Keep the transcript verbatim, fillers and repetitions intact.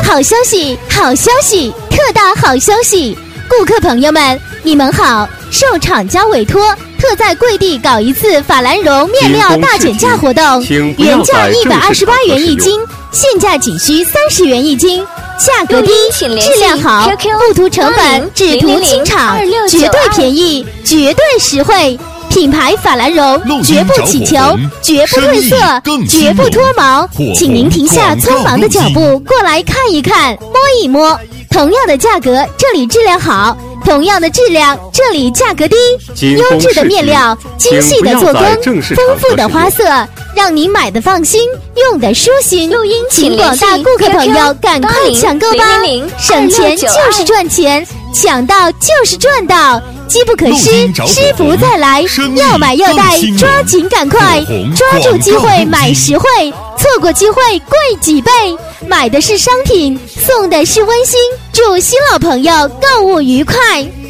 好消息，好消息，特大好消息！顾客朋友们，你们好！受厂家委托，特在贵地搞一次法兰绒面料大减价活动，原价一百二十八元一斤，现价仅需三十元一斤，价格低，质量好，不图成本，只图清场，绝对便宜，绝对实惠。品牌法兰绒，绝不乞求，绝不褪色，绝不脱毛，请您停下匆忙的脚步，过来看一看，摸一摸。同样的价格，这里质量好；同样的质量，这里价格低。优质的面料，精细的做工，丰富的花色，让您买的放心，用的舒心。录音请广大顾客朋友赶快抢购吧！省钱就是赚钱，抢到就是赚到。机不可失，失不再来，要买要带，抓紧赶快，抓住机会买实惠，错过机会贵几倍。买的是商品，送的是温馨，祝新老朋友购物愉快。